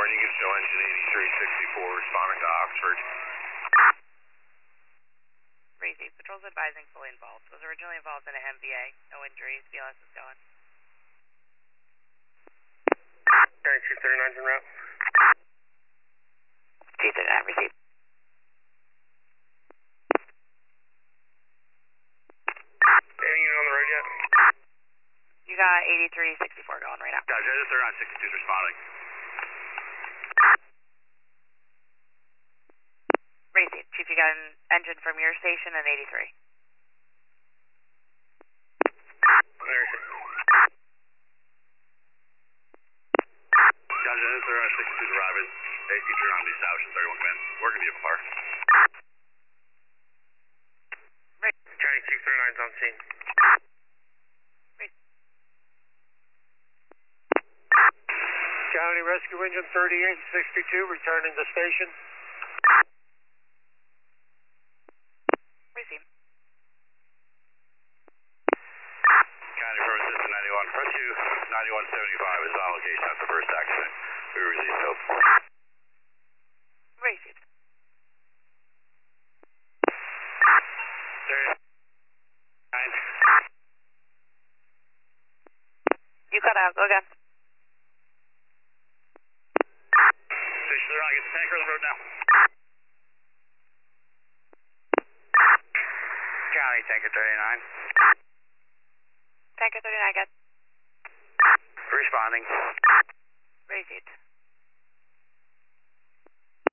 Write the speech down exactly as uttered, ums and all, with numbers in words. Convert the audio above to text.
you can show engine eighty-three sixty-four responding to Oxford. Crazy. Patrol's advising fully involved. Was originally involved in a M B A. No injuries. B L S is going. County two thirty-nine's en route. two thirty-nine, received. Any unit on the road yet? You got eighty-three sixty-four going right now. Gotcha, Jet thirty-nine sixty-two is responding. Received. Chief, you got an engine from your station and eighty-three. Gotcha, Jet thirty-nine sixty-two is arriving. A C thirty-nine be established in thirty-one command. Working vehicle fire. County two thirty-nine's on scene. County Rescue Engine thirty-eight sixty-two returning to station. Received. County First System ninety-one. Rescue ninety-one seventy-five is on location at the first accident. We received scope. Received. thirty-nine. You cut out. Go again. Station thirty-nine, get the tanker on the road now. County Tanker thirty-nine. Tanker thirty-nine, good. Responding. Received.